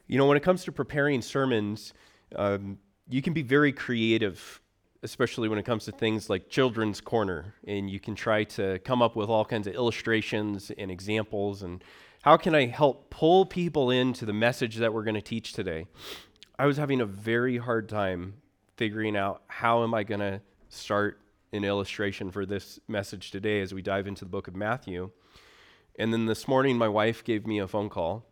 You know, when it comes to preparing sermons, you can be very creative, especially when it comes to things like Children's Corner, and you can try to come up with all kinds of illustrations and examples, and how can I help pull people into the message that we're going to teach today? I was having a very hard time figuring out how am I going to start an illustration for this message today as we dive into the book of Matthew. And then this morning, my wife gave me a phone call.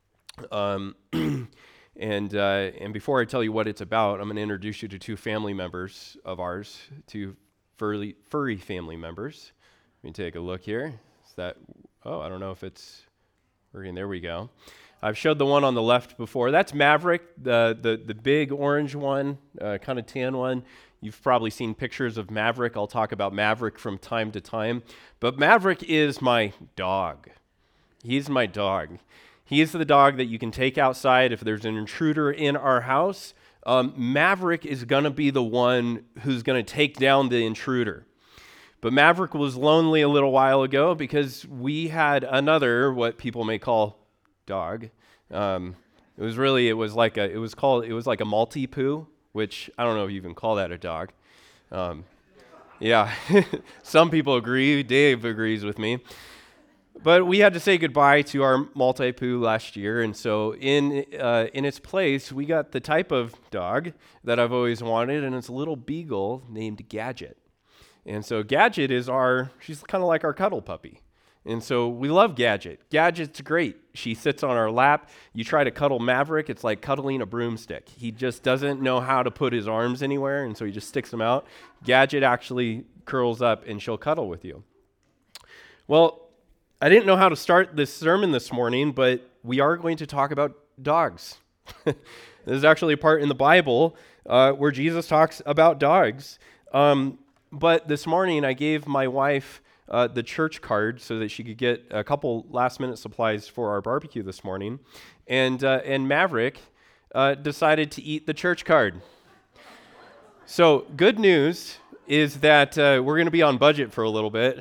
And before I tell you what it's about, I'm going to introduce you to two family members of ours, two furry family members. Let me take a look here. Is that? Oh, I don't know if it's working. There we go. I've showed the one on the left before. That's Maverick, the big orange one, kind of tan one. You've probably seen pictures of Maverick. I'll talk about Maverick from time to time. But Maverick is my dog. He's my dog. He is the dog that you can take outside if there's an intruder in our house. Maverick is going to be the one who's going to take down the intruder. But Maverick was lonely a little while ago because we had another, what people may call dog. It was like a Maltipoo, which I don't know if you even call that a dog. Yeah, some people agree. Dave agrees with me. But we had to say goodbye to our Maltipoo last year, and so in its place, we got the type of dog that I've always wanted, and it's a little beagle named Gadget. And so Gadget she's kind of like our cuddle puppy. And so we love Gadget. Gadget's great. She sits on our lap. You try to cuddle Maverick, it's like cuddling a broomstick. He just doesn't know how to put his arms anywhere, and so he just sticks them out. Gadget actually curls up, and she'll cuddle with you. Well, I didn't know how to start this sermon this morning, but we are going to talk about dogs. There's actually a part in the Bible where Jesus talks about dogs. But this morning, I gave my wife the church card so that she could get a couple last-minute supplies for our barbecue this morning. And Maverick decided to eat the church card. So good news is that we're going to be on budget for a little bit.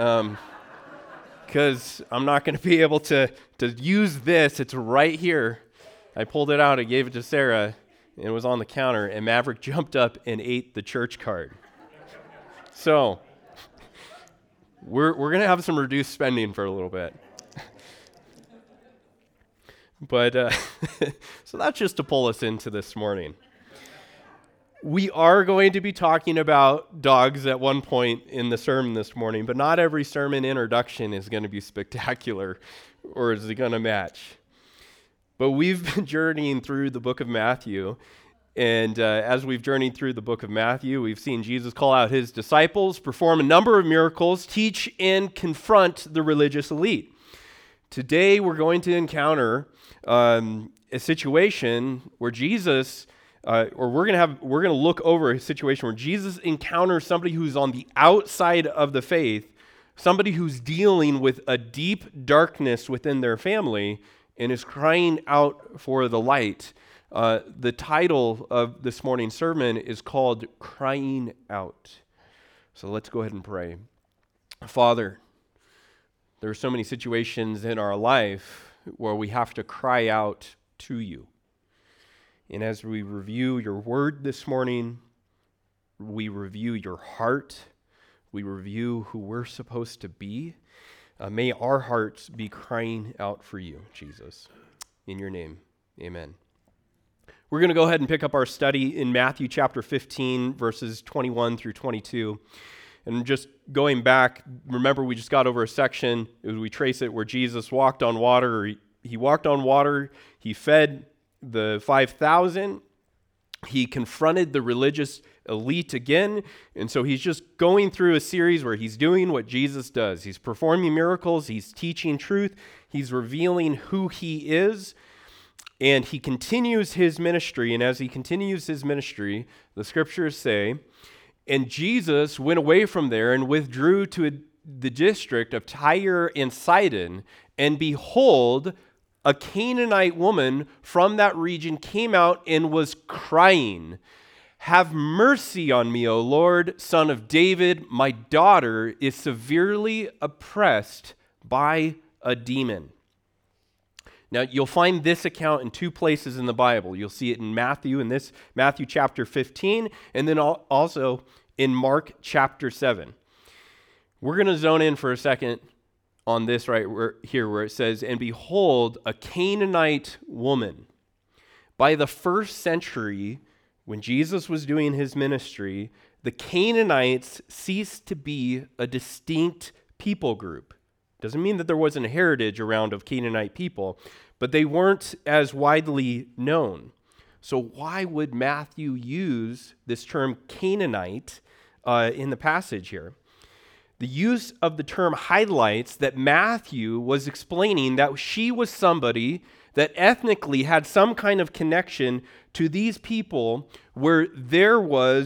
Because I'm not going to be able to use this. It's right here. I pulled it out. I gave it to Sarah, and it was on the counter, and Maverick jumped up and ate the church card. So we're going to have some reduced spending for a little bit. But so that's just to pull us into this morning. We are going to be talking about dogs at one point in the sermon this morning, but not every sermon introduction is going to be spectacular or is it going to match. But we've been journeying through the book of Matthew, and as we've journeyed through the book of Matthew, we've seen Jesus call out his disciples, perform a number of miracles, teach and confront the religious elite. Today we're going to encounter a situation where Jesus we're going to look over a situation where Jesus encounters somebody who's on the outside of the faith, somebody who's dealing with a deep darkness within their family and is crying out for the light. The title of this morning's sermon is called Crying Out. So let's go ahead and pray. Father, there are so many situations in our life where we have to cry out to you. And as we review your word this morning, we review your heart, we review who we're supposed to be, may our hearts be crying out for you, Jesus. In your name, amen. We're going to go ahead and pick up our study in Matthew chapter 15, verses 21 through 22. And just going back, remember we just got over a section, as we trace it, where Jesus walked on water. He walked on water, he fed the 5,000, he confronted the religious elite again, and so he's just going through a series where he's doing what Jesus does. He's performing miracles, he's teaching truth, he's revealing who he is, and he continues his ministry, and as he continues his ministry, the scriptures say, and Jesus went away from there and withdrew to the district of Tyre and Sidon, and behold, a Canaanite woman from that region came out and was crying, "Have mercy on me, O Lord, Son of David. My daughter is severely oppressed by a demon." Now, you'll find this account in two places in the Bible. You'll see it in Matthew chapter 15, and then also in Mark chapter 7. We're going to zone in for a second on this right here where it says, "And behold, a Canaanite woman." By the first century, when Jesus was doing his ministry, the Canaanites ceased to be a distinct people group. Doesn't mean that there wasn't a heritage around of Canaanite people, but they weren't as widely known. So why would Matthew use this term Canaanite in the passage here? The use of the term highlights that Matthew was explaining that she was somebody that ethnically had some kind of connection to these people where they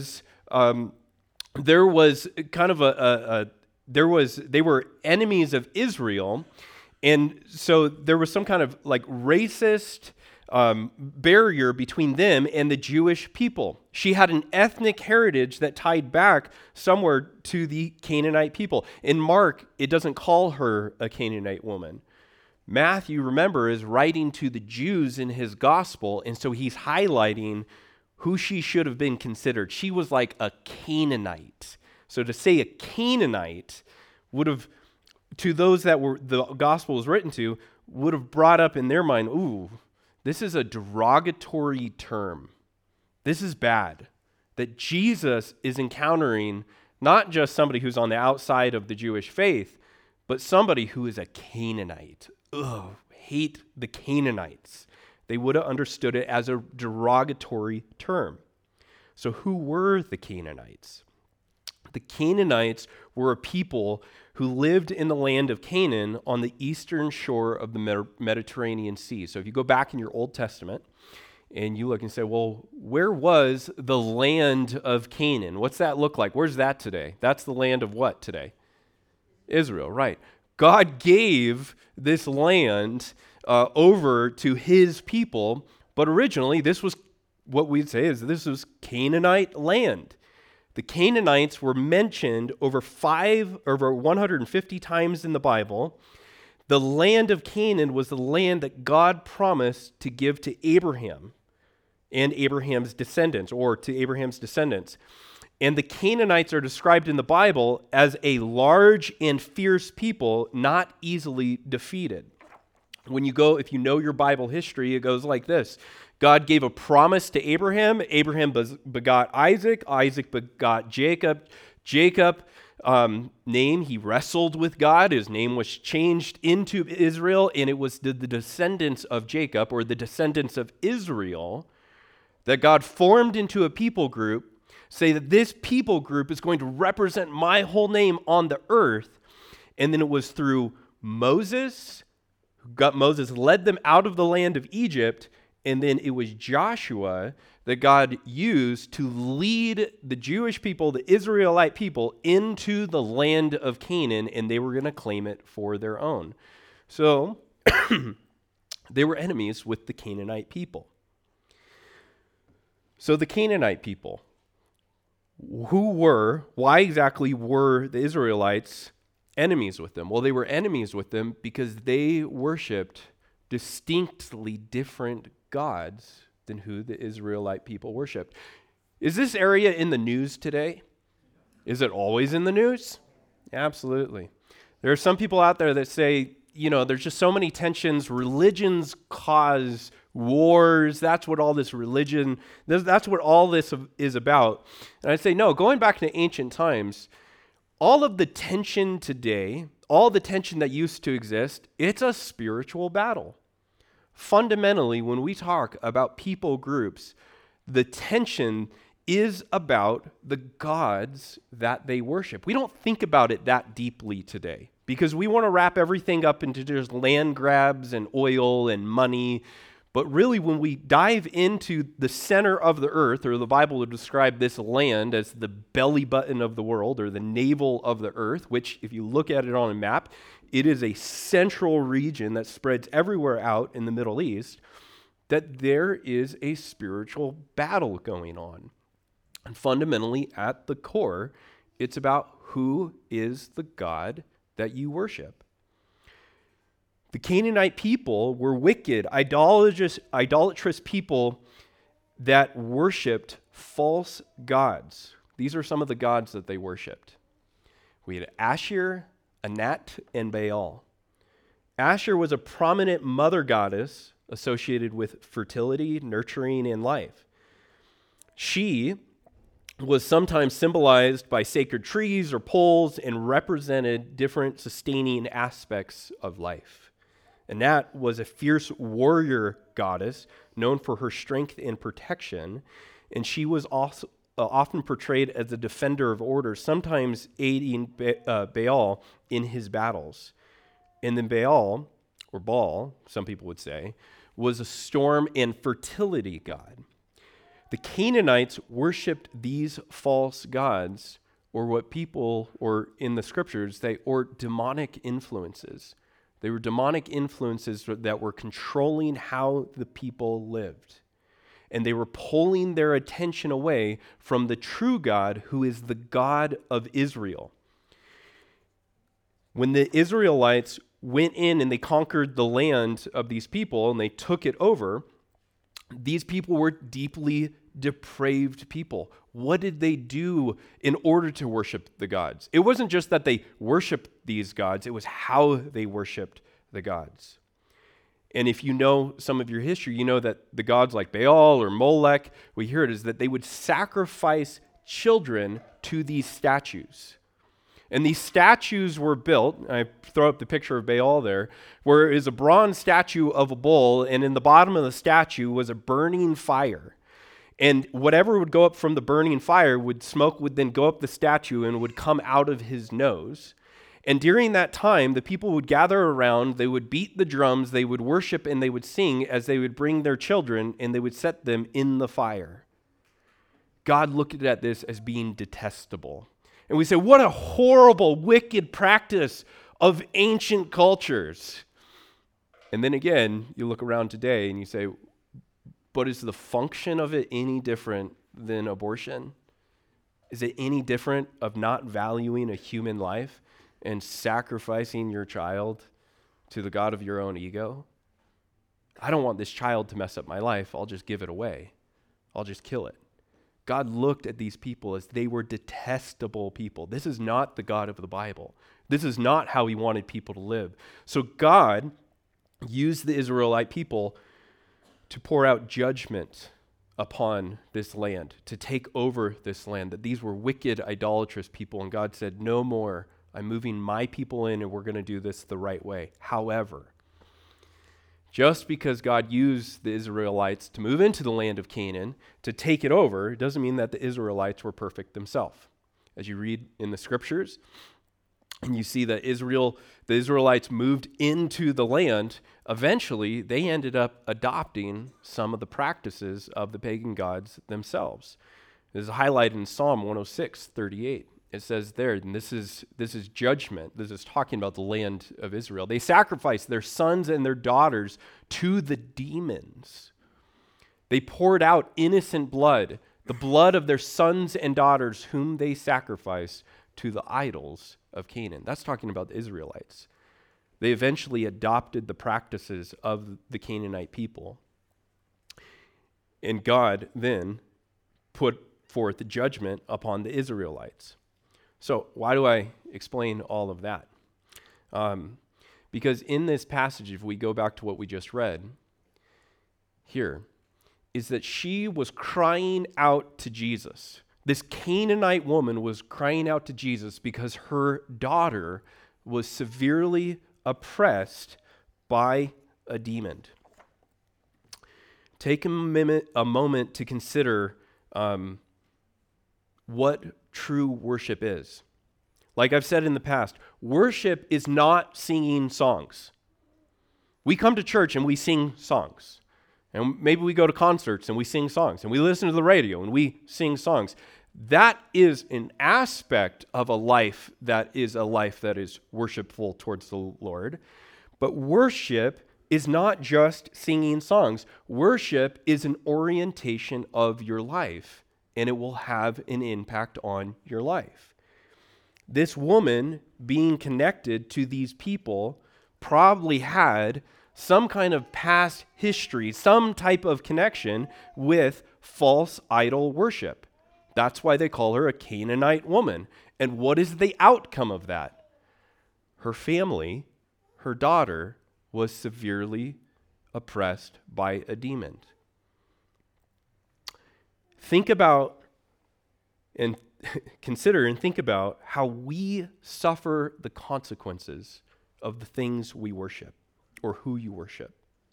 were enemies of Israel. And so there was some kind of like racist barrier between them and the Jewish people. She had an ethnic heritage that tied back somewhere to the Canaanite people. In Mark, it doesn't call her a Canaanite woman. Matthew, remember, is writing to the Jews in his gospel, and so he's highlighting who she should have been considered. She was like a Canaanite. So to say a Canaanite would have, to those that were the gospel was written to, would have brought up in their mind, ooh, this is a derogatory term. This is bad. That Jesus is encountering not just somebody who's on the outside of the Jewish faith, but somebody who is a Canaanite. Ugh, hate the Canaanites. They would have understood it as a derogatory term. So who were the Canaanites? The Canaanites were a people who lived in the land of Canaan on the eastern shore of the Mediterranean Sea. So if you go back in your Old Testament and you look and say, well, where was the land of Canaan? What's that look like? Where's that today? That's the land of what today? Israel, right. God gave this land over to his people, but originally this was what we'd say is this was Canaanite land. The Canaanites were mentioned over 150 times in the Bible. The land of Canaan was the land that God promised to give to Abraham and Abraham's descendants, or to Abraham's descendants. And the Canaanites are described in the Bible as a large and fierce people, not easily defeated. When you go, if you know your Bible history, it goes like this. God gave a promise to Abraham. Abraham begot Isaac. Isaac begot Jacob. Jacob, he wrestled with God. His name was changed into Israel, and it was the descendants of Jacob, or the descendants of Israel, that God formed into a people group, say that this people group is going to represent my whole name on the earth. And then it was through Moses led them out of the land of Egypt, and then it was Joshua that God used to lead the Jewish people, the Israelite people, into the land of Canaan, and they were going to claim it for their own. So they were enemies with the Canaanite people. So the Canaanite people, why exactly were the Israelites enemies with them? Well, they were enemies with them because they worshiped distinctly different gods than who the Israelite people worshiped. Is this area in the news today? Is it always in the news? Absolutely. There are some people out there that say, there's just so many tensions. Religions cause wars. That's what all this is about. And I say, no, going back to ancient times, all of the tension today, all the tension that used to exist, it's a spiritual battle. Fundamentally, when we talk about people groups, the tension is about the gods that they worship. We don't think about it that deeply today because we want to wrap everything up into just land grabs and oil and money. But really, when we dive into the center of the earth, or the Bible would describe this land as the belly button of the world, or the navel of the earth, which if you look at it on a map, it is a central region that spreads everywhere out in the Middle East, that there is a spiritual battle going on. And fundamentally, at the core, it's about who is the God that you worship. The Canaanite people were wicked, idolatrous people that worshiped false gods. These are some of the gods that they worshiped. We had Asher, Anat, and Baal. Asher was a prominent mother goddess associated with fertility, nurturing, and life. She was sometimes symbolized by sacred trees or poles and represented different sustaining aspects of life. Anat was a fierce warrior goddess known for her strength and protection, and she was also often portrayed as a defender of order, sometimes aiding Baal in his battles. And then Baal, or Baal, some people would say, was a storm and fertility god. The Canaanites worshipped these false gods, or what people, or in the scriptures, or demonic influences. They were demonic influences that were controlling how the people lived. And they were pulling their attention away from the true God, who is the God of Israel. When the Israelites went in and they conquered the land of these people and they took it over, these people were deeply depraved people. What did they do in order to worship the gods? It wasn't just that they worshiped these gods, it was how they worshiped the gods. And if you know some of your history, you know that the gods like Baal or Molech, we hear it is that they would sacrifice children to these statues. And these statues were built, I throw up the picture of Baal there, where is a bronze statue of a bull, and in the bottom of the statue was a burning fire. And whatever would go up from the burning fire, smoke would then go up the statue and would come out of his nose. And during that time, the people would gather around, they would beat the drums, they would worship, and they would sing as they would bring their children, and they would set them in the fire. God looked at this as being detestable. And we say, what a horrible, wicked practice of ancient cultures. And then again, you look around today and you say, but is the function of it any different than abortion? Is it any different of not valuing a human life and sacrificing your child to the God of your own ego? I don't want this child to mess up my life. I'll just give it away. I'll just kill it. God looked at these people as they were detestable people. This is not the God of the Bible. This is not how he wanted people to live. So God used the Israelite people to pour out judgment upon this land, to take over this land, that these were wicked, idolatrous people. And God said, no more. I'm moving my people in and we're going to do this the right way. However, just because God used the Israelites to move into the land of Canaan, to take it over, doesn't mean that the Israelites were perfect themselves. As you read in the scriptures, and you see that the Israelites moved into the land, eventually they ended up adopting some of the practices of the pagan gods themselves. This is highlighted in Psalm 106:38. It says there, and this is judgment. This is talking about the land of Israel. They sacrificed their sons and their daughters to the demons. They poured out innocent blood, the blood of their sons and daughters, whom they sacrificed to the idols of Canaan. That's talking about the Israelites. They eventually adopted the practices of the Canaanite people. And God then put forth judgment upon the Israelites. So why do I explain all of that? Because in this passage, if we go back to what we just read here, is that she was crying out to Jesus. This Canaanite woman was crying out to Jesus because her daughter was severely oppressed by a demon. Take a moment to consider what true worship is. Like I've said in the past, worship is not singing songs. We come to church and we sing songs. And maybe we go to concerts and we sing songs. And we listen to the radio and we sing songs. That is an aspect of a life that is worshipful towards the Lord. But worship is not just singing songs. Worship is an orientation of your life, and it will have an impact on your life. This woman being connected to these people probably had some kind of past history, some type of connection with false idol worship. That's why they call her a Canaanite woman. And what is the outcome of that? Her family, her daughter, was severely oppressed by a demon. Think about and consider and think about how we suffer the consequences of the things we worship or who you worship.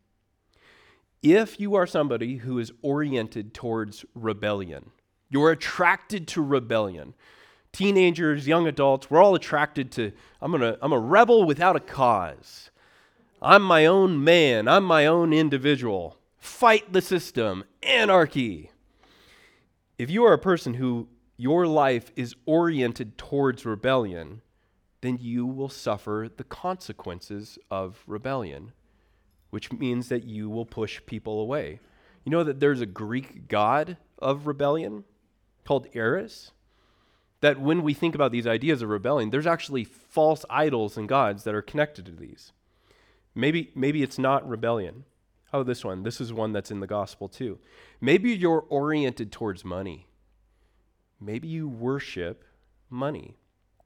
If you are somebody who is oriented towards rebellion, you're attracted to rebellion. Teenagers, young adults, we're all attracted to, I'm a rebel without a cause. I'm my own man. I'm my own individual. Fight the system. Anarchy. If you are a person who your life is oriented towards rebellion, then you will suffer the consequences of rebellion, which means that you will push people away. You know that there's a Greek god of rebellion called Eris? That when we think about these ideas of rebellion, there's actually false idols and gods that are connected to these. Maybe it's not rebellion. Oh, this one. This is one that's in the gospel too. Maybe you're oriented towards money. Maybe you worship money.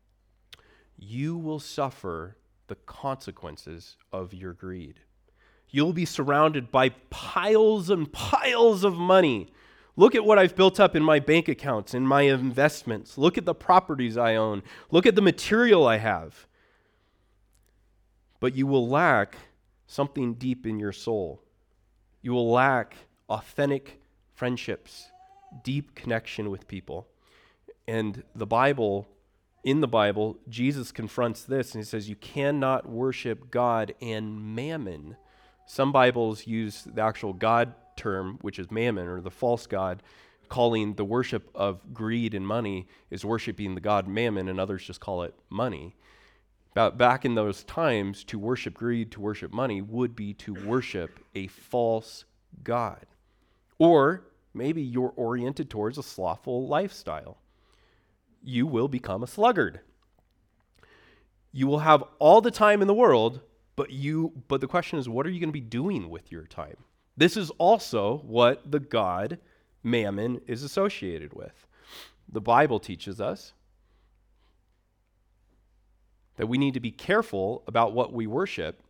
You will suffer the consequences of your greed. You'll be surrounded by piles and piles of money. Look at what I've built up in my bank accounts, in my investments. Look at the properties I own. Look at the material I have. But you will lack something deep in your soul. You will lack authentic friendships, deep connection with people. And in the Bible, Jesus confronts this and he says, you cannot worship God and mammon. Some Bibles use the actual God term, which is mammon, or the false god, calling the worship of greed and money is worshiping the god mammon, and others just call it money. Back in those times, to worship greed, to worship money, would be to worship a false god. Or maybe you're oriented towards a slothful lifestyle. You will become a sluggard. You will have all the time in the world, but the question is, what are you going to be doing with your time? This is also what the god Mammon is associated with. The Bible teaches us that we need to be careful about what we worship.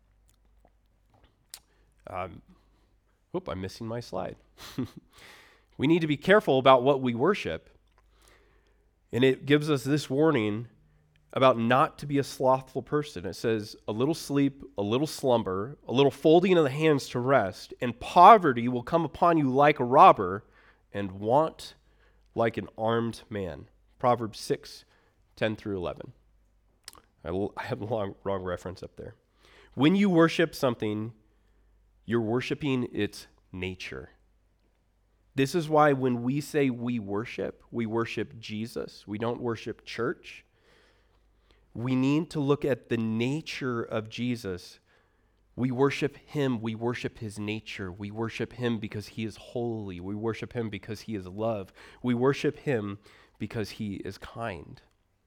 I'm missing my slide. We need to be careful about what we worship. And it gives us this warning about not to be a slothful person. It says, a little sleep, a little slumber, a little folding of the hands to rest, and poverty will come upon you like a robber, and want like an armed man. Proverbs 6:10-11. I have the wrong reference up there. When you worship something, you're worshiping its nature. This is why when we say we worship Jesus. We don't worship church. We need to look at the nature of Jesus. We worship him. We worship his nature. We worship him because he is holy. We worship him because he is love. We worship him because he is kind.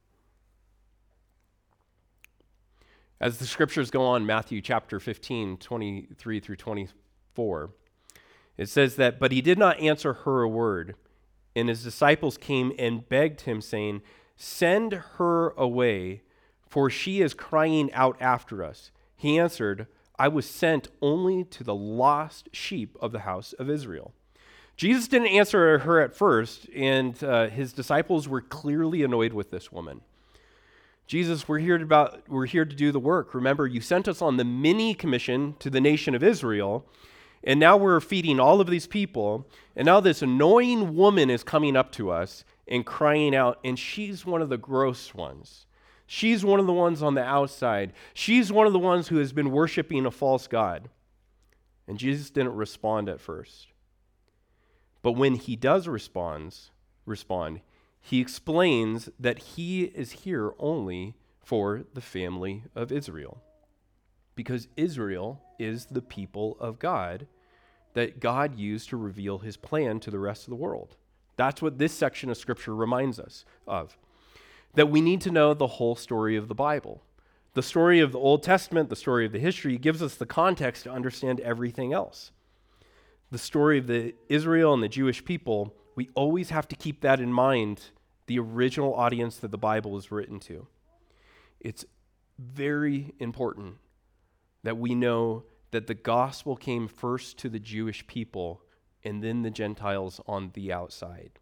As the scriptures go on, Matthew chapter 15, 23-24, it says that, but he did not answer her a word. And his disciples came and begged him, saying, send her away, for she is crying out after us. He answered, I was sent only to the lost sheep of the house of Israel. Jesus didn't answer her at first, and his disciples were clearly annoyed with this woman. Jesus, we're here to do the work. Remember, you sent us on the mini commission to the nation of Israel, and now we're feeding all of these people, and now this annoying woman is coming up to us and crying out, and she's one of the gross ones. She's one of the ones on the outside. She's one of the ones who has been worshiping a false god. And Jesus didn't respond at first. But when he does respond, he explains that he is here only for the family of Israel. Because Israel is the people of God that God used to reveal his plan to the rest of the world. That's what this section of Scripture reminds us of. That we need to know the whole story of the Bible. The story of the Old Testament, the story of the history, gives us the context to understand everything else. The story of the Israel and the Jewish people, we always have to keep that in mind, the original audience that the Bible is written to. It's very important that we know that the gospel came first to the Jewish people and then the Gentiles on the outside.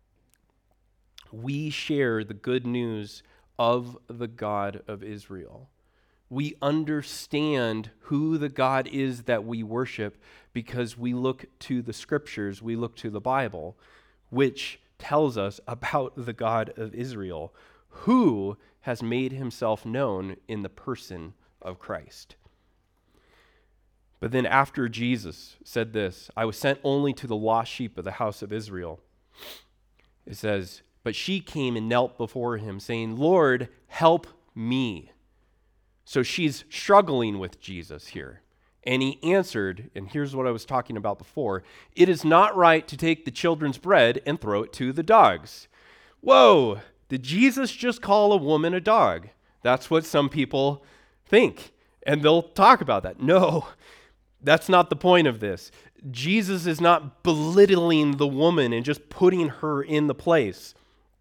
We share the good news of the God of Israel. We understand who the God is that we worship because we look to the scriptures, we look to the Bible, which tells us about the God of Israel, who has made himself known in the person of Christ. But then after Jesus said this, I was sent only to the lost sheep of the house of Israel. It says, but she came and knelt before him, saying, Lord, help me. So she's struggling with Jesus here. And he answered, and here's what I was talking about before, it is not right to take the children's bread and throw it to the dogs. Whoa, did Jesus just call a woman a dog? That's what some people think, and they'll talk about that. No, that's not the point of this. Jesus is not belittling the woman and just putting her in the place.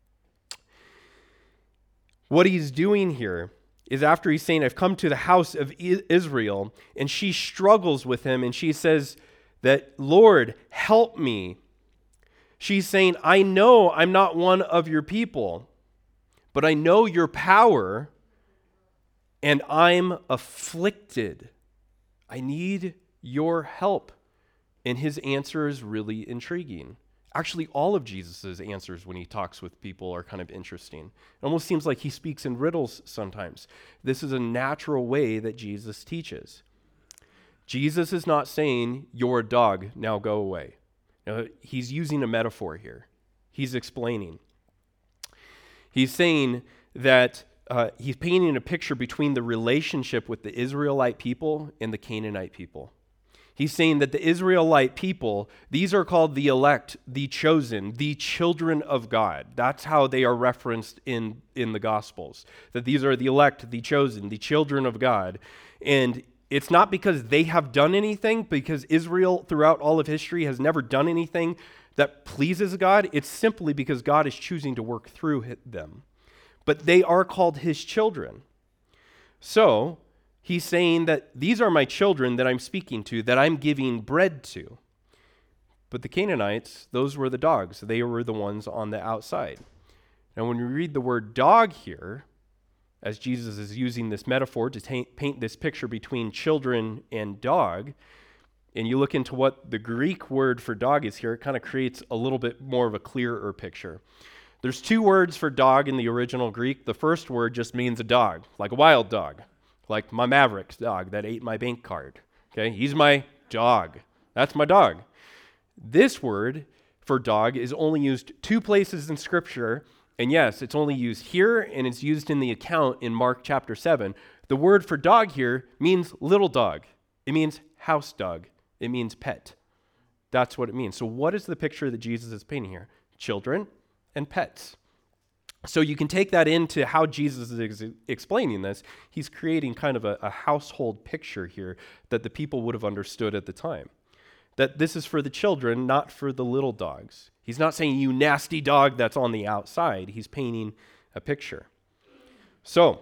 What he's doing here is after he's saying, I've come to the house of Israel, and she struggles with him, and she says that, Lord, help me. She's saying, I know I'm not one of your people, but I know your power, and I'm afflicted. I need your help. And his answer is really intriguing. Actually, all of Jesus' answers when he talks with people are kind of interesting. It almost seems like he speaks in riddles sometimes. This is a natural way that Jesus teaches. Jesus is not saying, you're a dog, now go away. Now, he's using a metaphor here. He's explaining. He's saying that he's painting a picture between the relationship with the Israelite people and the Canaanite people. He's saying that the Israelite people, these are called the elect, the chosen, the children of God. That's how they are referenced in the Gospels, that these are the elect, the chosen, the children of God. And it's not because they have done anything, because Israel throughout all of history has never done anything that pleases God. It's simply because God is choosing to work through them. But they are called his children. So he's saying that these are my children that I'm speaking to, that I'm giving bread to. But the Canaanites, those were the dogs. They were the ones on the outside. Now, when we read the word dog here, as Jesus is using this metaphor to paint this picture between children and dog, and you look into what the Greek word for dog is here, it kind of creates a little bit more of a clearer picture. There's two words for dog in the original Greek. The first word just means a dog, like a wild dog. Like my Mavericks dog that ate my bank card. Okay, he's my dog. That's my dog. This word for dog is only used two places in Scripture, and yes, it's only used here, and it's used in the account in Mark chapter 7. The word for dog here means little dog. It means house dog. It means pet. That's what it means. So what is the picture that Jesus is painting here? Children and pets. So you can take that into how Jesus is explaining this. He's creating kind of a household picture here that the people would have understood at the time. That this is for the children, not for the little dogs. He's not saying, you nasty dog that's on the outside. He's painting a picture. So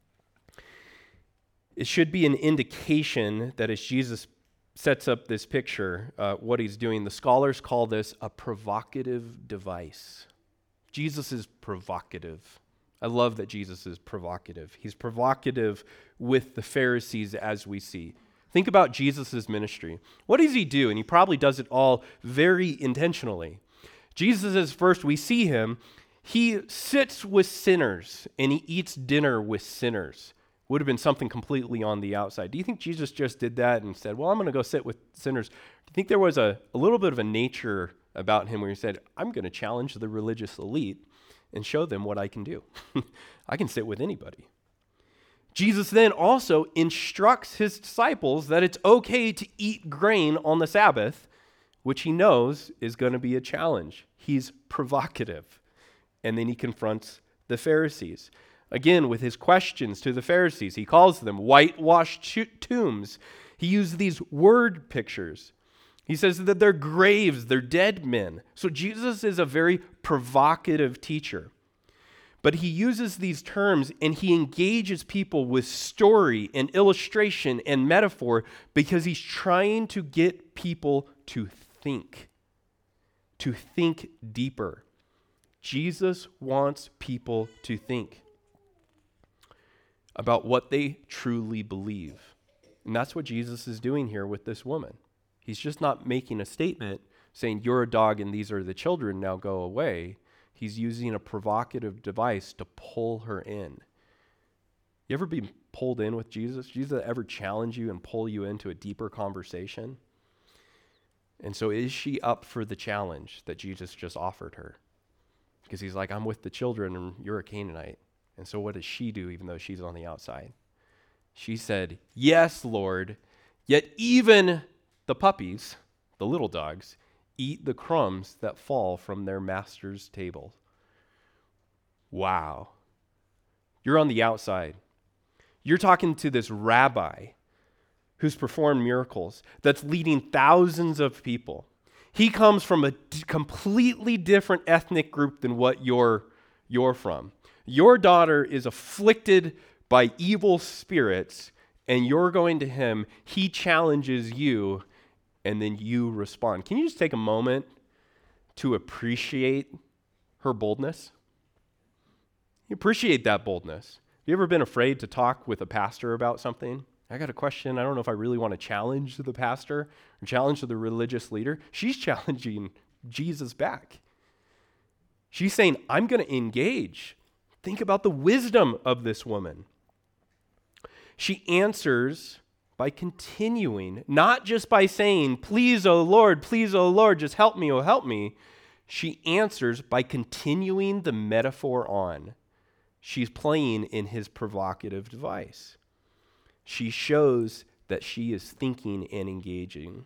it should be an indication that as Jesus sets up this picture, what he's doing, the scholars call this a provocative device. Jesus is provocative. I love that Jesus is provocative. He's provocative with the Pharisees as we see. Think about Jesus' ministry. What does he do? And he probably does it all very intentionally. Jesus is first, we see him, he sits with sinners and he eats dinner with sinners. Would have been something completely on the outside. Do you think Jesus just did that and said, well, I'm going to go sit with sinners? Do you think there was a little bit of a nature about him where he said, I'm going to challenge the religious elite and show them what I can do. I can sit with anybody. Jesus then also instructs his disciples that it's okay to eat grain on the Sabbath, which he knows is going to be a challenge. He's provocative. And then he confronts the Pharisees. Again, with his questions to the Pharisees, he calls them whitewashed tombs. He used these word pictures. He says that they're graves, they're dead men. So Jesus is a very provocative teacher. But he uses these terms and he engages people with story and illustration and metaphor because he's trying to get people to think deeper. Jesus wants people to think about what they truly believe. And that's what Jesus is doing here with this woman. He's just not making a statement saying, you're a dog and these are the children, now go away. He's using a provocative device to pull her in. You ever be pulled in with Jesus? Jesus ever challenge you and pull you into a deeper conversation? And so is she up for the challenge that Jesus just offered her? Because he's like, I'm with the children and you're a Canaanite. And so what does she do even though she's on the outside? She said, yes, Lord, yet even the puppies, the little dogs, eat the crumbs that fall from their master's table. Wow. You're on the outside. You're talking to this rabbi who's performed miracles, that's leading thousands of people. He comes from a completely different ethnic group than what you're from. Your daughter is afflicted by evil spirits, and you're going to him. He challenges you, and then you respond. Can you just take a moment to appreciate her boldness? You appreciate that boldness. Have you ever been afraid to talk with a pastor about something? I got a question. I don't know if I really want to challenge the pastor or challenge the religious leader. She's challenging Jesus back. She's saying, I'm going to engage. Think about the wisdom of this woman. She answers by continuing, not just by saying, please, O Lord, just help me, oh, help me. She answers by continuing the metaphor on. She's playing in his provocative device. She shows that she is thinking and engaging.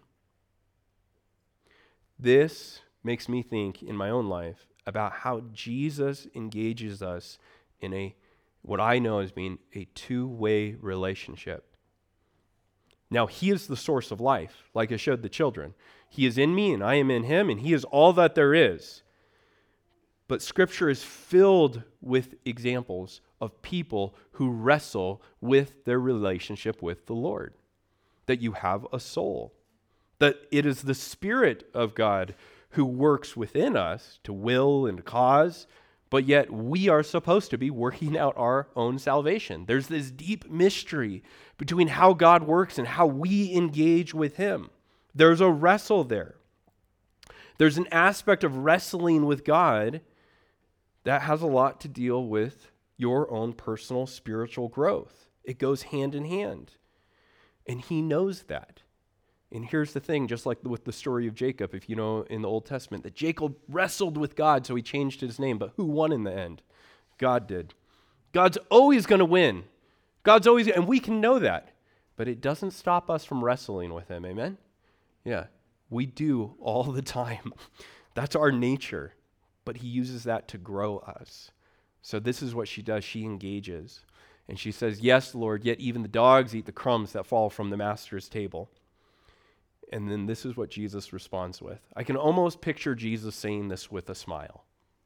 This makes me think in my own life about how Jesus engages us in what I know as being a two-way relationship. Now, he is the source of life, like I showed the children. He is in me and I am in him, and he is all that there is. But Scripture is filled with examples of people who wrestle with their relationship with the Lord. That you have a soul. That it is the Spirit of God who works within us to will and cause, but yet we are supposed to be working out our own salvation. There's this deep mystery between how God works and how we engage with him. There's a wrestle there. There's an aspect of wrestling with God that has a lot to deal with your own personal spiritual growth. It goes hand in hand. And he knows that. And here's the thing, just like with the story of Jacob, if you know in the Old Testament, that Jacob wrestled with God, so he changed his name. But who won in the end? God did. God's always going to win. And we can know that. But it doesn't stop us from wrestling with him, amen? Yeah, we do all the time. That's our nature. But he uses that to grow us. So this is what she does. She engages. And she says, yes, Lord, yet even the dogs eat the crumbs that fall from the master's table. And then this is what Jesus responds with. I can almost picture Jesus saying this with a smile.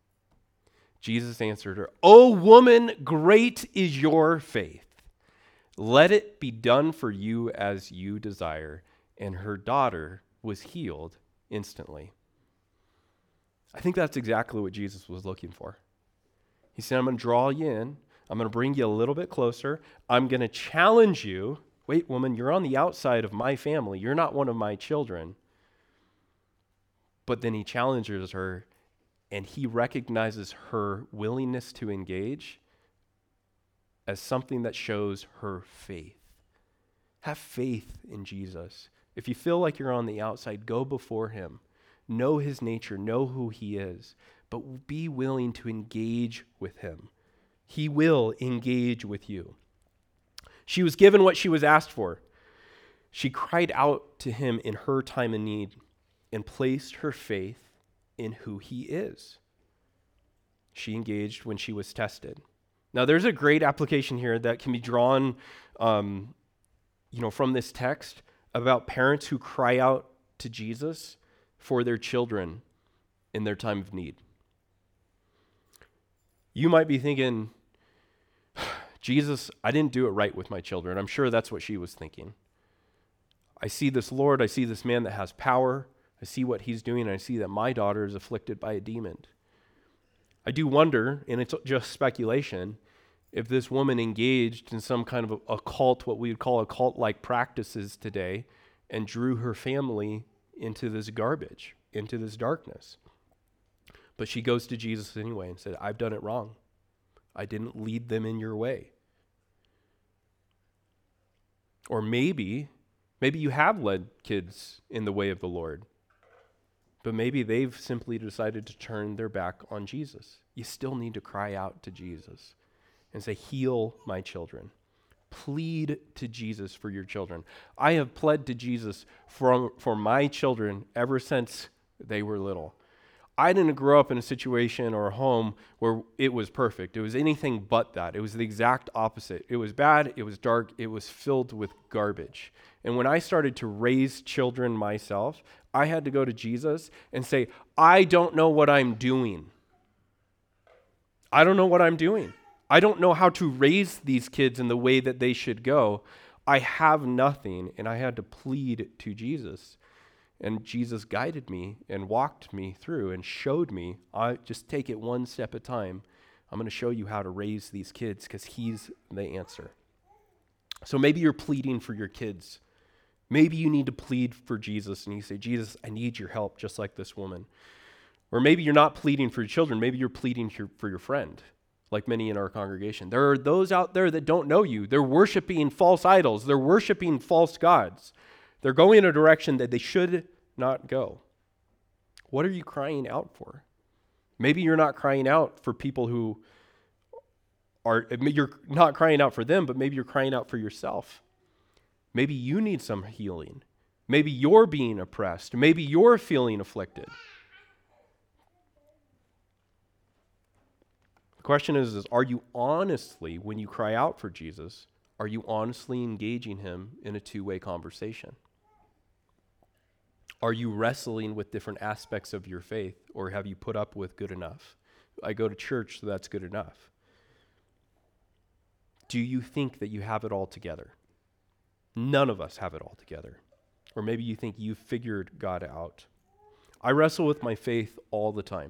Jesus answered her, "O woman, great is your faith. Let it be done for you as you desire." And her daughter was healed instantly. I think that's exactly what Jesus was looking for. He said, I'm going to draw you in. I'm going to bring you a little bit closer. I'm going to challenge you. Wait, woman, you're on the outside of my family. You're not one of my children. But then he challenges her, and he recognizes her willingness to engage as something that shows her faith. Have faith in Jesus. If you feel like you're on the outside, go before him. Know his nature, know who he is, but be willing to engage with him. He will engage with you. She was given what she was asked for. She cried out to him in her time of need and placed her faith in who he is. She engaged when she was tested. Now, there's a great application here that can be drawn, from this text about parents who cry out to Jesus for their children in their time of need. You might be thinking, Jesus, I didn't do it right with my children. I'm sure that's what she was thinking. I see this Lord, I see this man that has power, I see what he's doing, and I see that my daughter is afflicted by a demon. I do wonder, and it's just speculation, if this woman engaged in some kind of a cult, what we would call occult-like practices today, and drew her family into this garbage, into this darkness. But she goes to Jesus anyway and said, I've done it wrong. I didn't lead them in your way. Or maybe you have led kids in the way of the Lord, but maybe they've simply decided to turn their back on Jesus. You still need to cry out to Jesus and say, heal my children. Plead to Jesus for your children. I have pled to Jesus for my children ever since they were little. I didn't grow up in a situation or a home where it was perfect. It was anything but that. It was the exact opposite. It was bad, it was dark, it was filled with garbage. And when I started to raise children myself, I had to go to Jesus and say, I don't know what I'm doing. I don't know what I'm doing. I don't know how to raise these kids in the way that they should go. I have nothing, and I had to plead to Jesus. And Jesus guided me and walked me through and showed me, I just take it one step at a time. I'm going to show you how to raise these kids because he's the answer. So maybe you're pleading for your kids. Maybe you need to plead for Jesus and you say, Jesus, I need your help, just like this woman. Or maybe you're not pleading for your children. Maybe you're pleading for your friend, like many in our congregation. There are those out there that don't know you. They're worshiping false idols. They're worshiping false gods. They're going in a direction that they should not go. What are you crying out for? Maybe you're not crying out for people who you're not crying out for them, but maybe you're crying out for yourself. Maybe you need some healing. Maybe you're being oppressed. Maybe you're feeling afflicted. The question is are you honestly, when you cry out for Jesus, are you honestly engaging him in a two-way conversation? Are you wrestling with different aspects of your faith, or have you put up with good enough? I go to church, so that's good enough. Do you think that you have it all together? None of us have it all together. Or maybe you think you've figured God out. I wrestle with my faith all the time.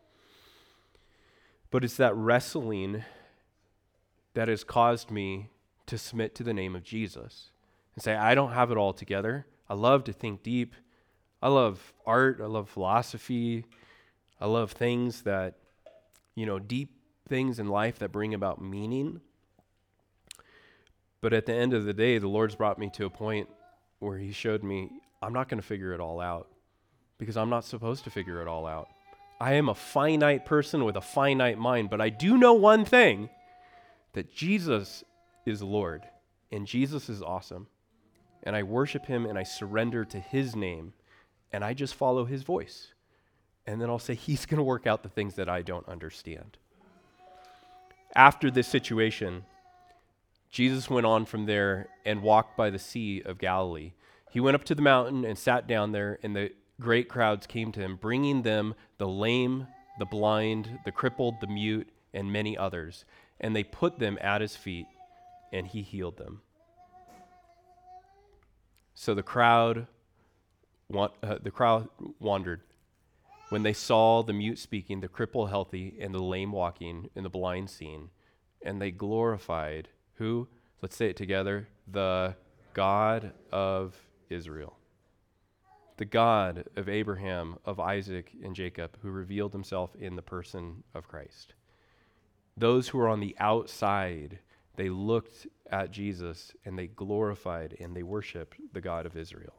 But it's that wrestling that has caused me to submit to the name of Jesus and say, I don't have it all together. I love to think deep. I love art. I love philosophy. I love things that, deep things in life that bring about meaning. But at the end of the day, the Lord's brought me to a point where he showed me, I'm not going to figure it all out because I'm not supposed to figure it all out. I am a finite person with a finite mind, but I do know one thing, that Jesus is Lord and Jesus is awesome. And I worship him and I surrender to his name and I just follow his voice. And then I'll say, he's going to work out the things that I don't understand. After this situation, Jesus went on from there and walked by the Sea of Galilee. He went up to the mountain and sat down there, and the great crowds came to him, bringing them the lame, the blind, the crippled, the mute, and many others. And they put them at his feet, and he healed them. So the crowd wandered when they saw the mute speaking, the cripple healthy, and the lame walking, and the blind seeing, and they glorified who? Let's say it together. The God of Israel. The God of Abraham, of Isaac, and Jacob, who revealed himself in the person of Christ. Those who were on the outside, they looked at Jesus and they glorified and they worshiped the God of Israel.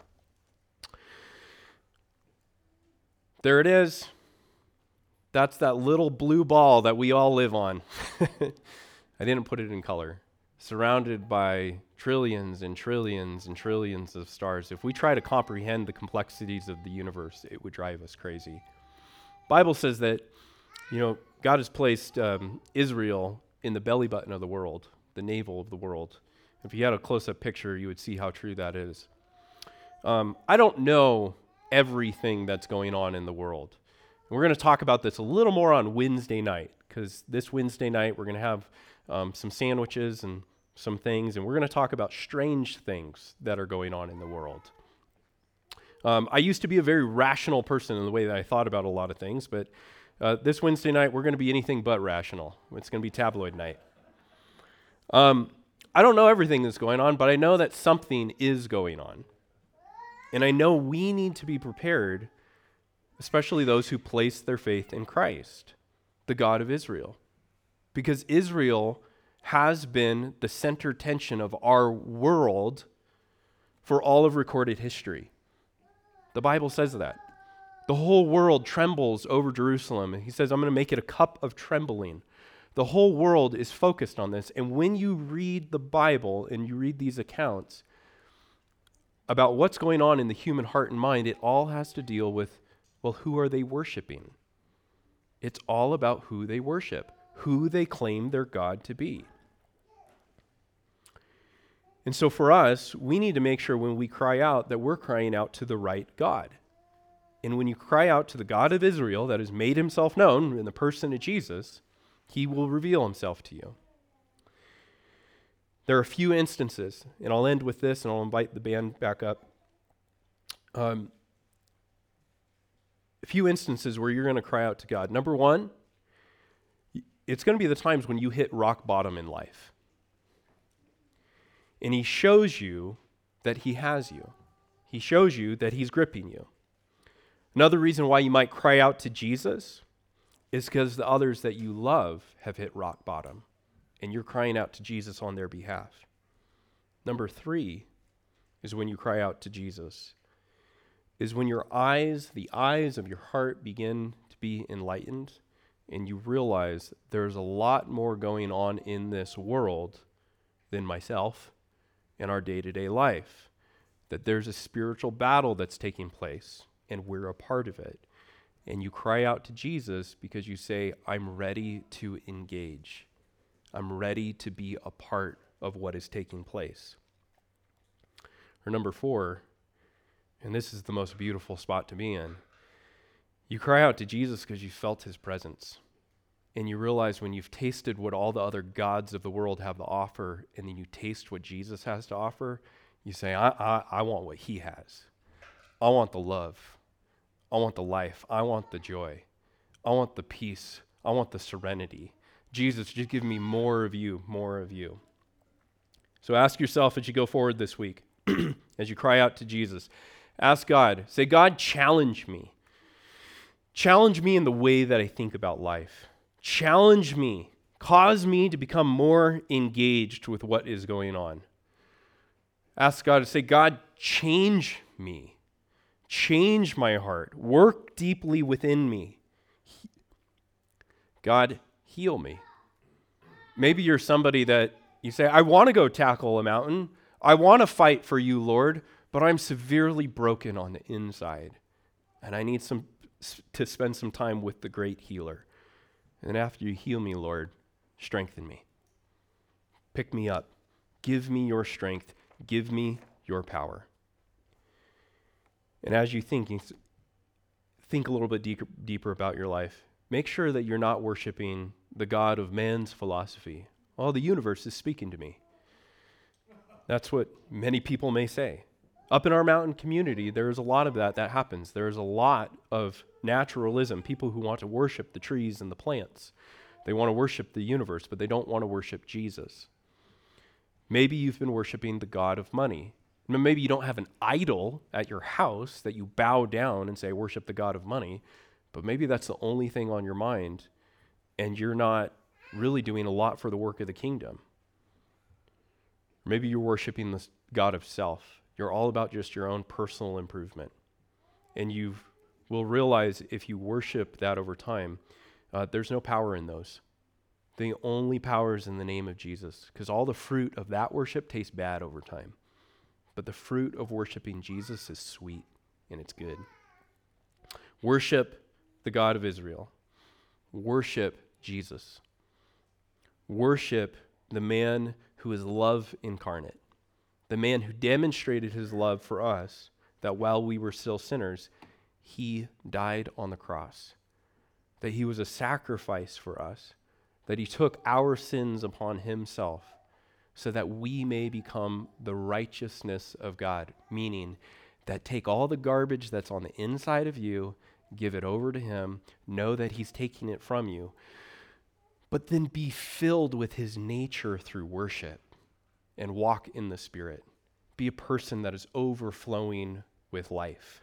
There it is. That's that little blue ball that we all live on. I didn't put it in color. Surrounded by trillions and trillions and trillions of stars. If we try to comprehend the complexities of the universe, it would drive us crazy. Bible says that, God has placed Israel in the belly button of the world, the navel of the world. If you had a close-up picture, you would see how true that is. I don't know everything that's going on in the world. And we're going to talk about this a little more on Wednesday night, because this Wednesday night we're going to have some sandwiches and some things, and we're going to talk about strange things that are going on in the world. I used to be a very rational person in the way that I thought about a lot of things, but this Wednesday night we're going to be anything but rational. It's going to be tabloid night. I don't know everything that's going on, but I know that something is going on. And I know we need to be prepared, especially those who place their faith in Christ, the God of Israel. Because Israel has been the center tension of our world for all of recorded history. The Bible says that. The whole world trembles over Jerusalem. And he says, I'm going to make it a cup of trembling. The whole world is focused on this. And when you read the Bible and you read these accounts about what's going on in the human heart and mind, it all has to deal with, well, who are they worshiping? It's all about who they worship, who they claim their God to be. And so for us, we need to make sure when we cry out that we're crying out to the right God. And when you cry out to the God of Israel that has made himself known in the person of Jesus, he will reveal himself to you. There are a few instances, and I'll end with this, and I'll invite the band back up. A few instances where you're going to cry out to God. Number one, it's going to be the times when you hit rock bottom in life. And he shows you that he has you. He shows you that he's gripping you. Another reason why you might cry out to Jesus is because the others that you love have hit rock bottom, and you're crying out to Jesus on their behalf. Number three is when you cry out to Jesus, is when your eyes, the eyes of your heart begin to be enlightened, and you realize there's a lot more going on in this world than myself in our day-to-day life, that there's a spiritual battle that's taking place, and we're a part of it. And you cry out to Jesus because you say, I'm ready to engage. I'm ready to be a part of what is taking place. Or number four, and this is the most beautiful spot to be in, you cry out to Jesus because you felt his presence. And you realize when you've tasted what all the other gods of the world have to offer, and then you taste what Jesus has to offer, you say, I want what he has. I want the love. I want the life. I want the joy. I want the peace. I want the serenity. Jesus, just give me more of you, more of you. So ask yourself as you go forward this week, as you cry out to Jesus, ask God, say, God, challenge me. Challenge me in the way that I think about life. Challenge me. Cause me to become more engaged with what is going on. Ask God to say, God, change me. Change my heart. Work deeply within me. God, heal me. Maybe you're somebody that you say, I want to go tackle a mountain. I want to fight for you, Lord, but I'm severely broken on the inside. And I need to spend some time with the great healer. And after you heal me, Lord, strengthen me. Pick me up. Give me your strength. Give me your power. And as you think a little bit deeper about your life. Make sure that you're not worshiping the God of man's philosophy. Oh, the universe is speaking to me. That's what many people may say. Up in our mountain community, there's a lot of that happens. There's a lot of naturalism, people who want to worship the trees and the plants. They want to worship the universe, but they don't want to worship Jesus. Maybe you've been worshiping the god of money. Maybe you don't have an idol at your house that you bow down and say, worship the god of money, but maybe that's the only thing on your mind, and you're not really doing a lot for the work of the kingdom. Maybe you're worshiping the god of self. You're all about just your own personal improvement. And you will realize if you worship that over time, there's no power in those. The only power is in the name of Jesus, because all the fruit of that worship tastes bad over time. But the fruit of worshiping Jesus is sweet and it's good. Worship the God of Israel. Worship Jesus. worship the man who is love incarnate, the man who demonstrated his love for us, that while we were still sinners, he died on the cross, that he was a sacrifice for us, that he took our sins upon himself so that we may become the righteousness of God, meaning that take all the garbage that's on the inside of you, give it over to him, know that he's taking it from you, but then be filled with his nature through worship and walk in the Spirit. Be a person that is overflowing with life.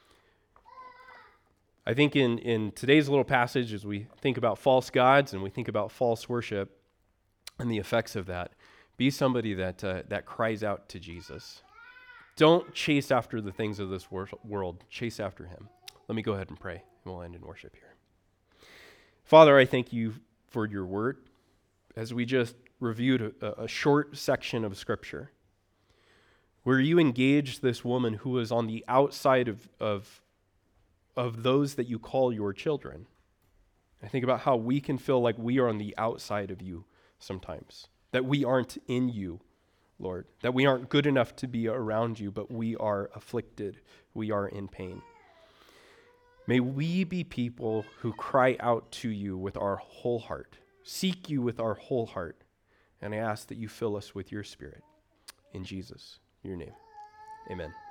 I think in today's little passage, as we think about false gods and we think about false worship and the effects of that, be somebody that cries out to Jesus. Don't chase after the things of this world. Chase after him. Let me go ahead and pray, and we'll end in worship here. Father, I thank you for your word. As we just reviewed a short section of Scripture, where you engaged this woman who was on the outside of those that you call your children. I think about how we can feel like we are on the outside of you sometimes, that we aren't in you, Lord, that we aren't good enough to be around you, but we are afflicted, we are in pain. May we be people who cry out to you with our whole heart, seek you with our whole heart, and I ask that you fill us with your Spirit. In Jesus, your name, amen.